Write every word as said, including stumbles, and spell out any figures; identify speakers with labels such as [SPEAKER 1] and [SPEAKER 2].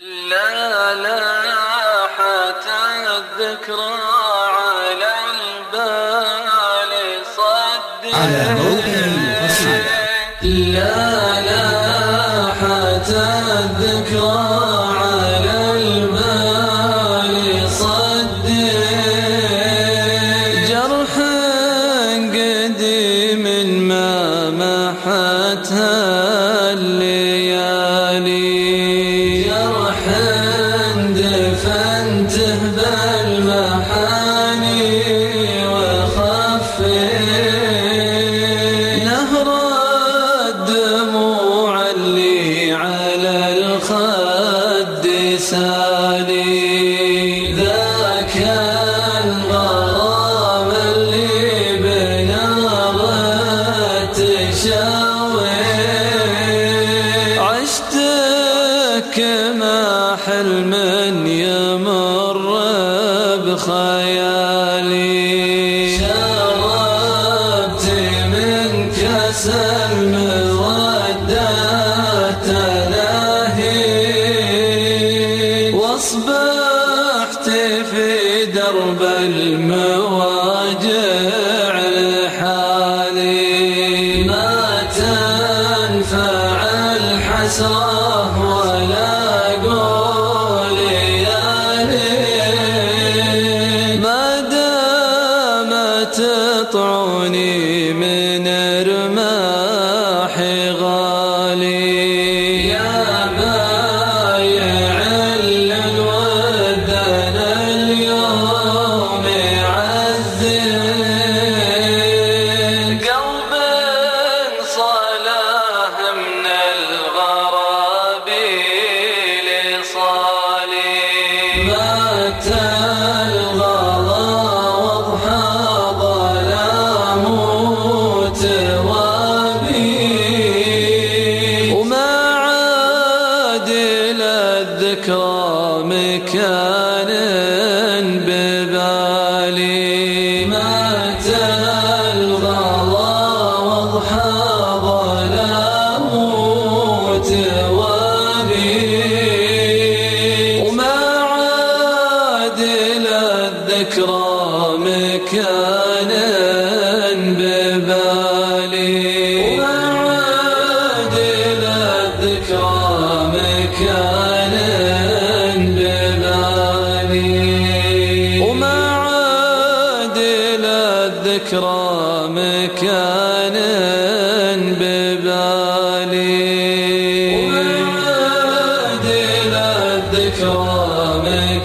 [SPEAKER 1] لا لاحت الذكرى على البال صد
[SPEAKER 2] على موقع القصيدة.
[SPEAKER 1] لا لاحت الذكرى على البال صد جرح قديم ما محتها سالي ذاك الغرام اللي بنظرة تشوي عشتك ما حلم يمر بخيالي شربت من كاس المودة أصبحت في درب المواجع لحالي ما تنفع الحسرة ولا قول يالي ما دام تطعني من رماحي غالي يا مات الغلا واضحى ظلام توابي وما عاد للذكرى مكان ببالي مات الغلا واضحى ظلام توابي الذكرى مكانا ببالي وما عاد الذكرى مكانا ببالي وما عاد الذكرى مكانا ببالي وما عاد الذكرى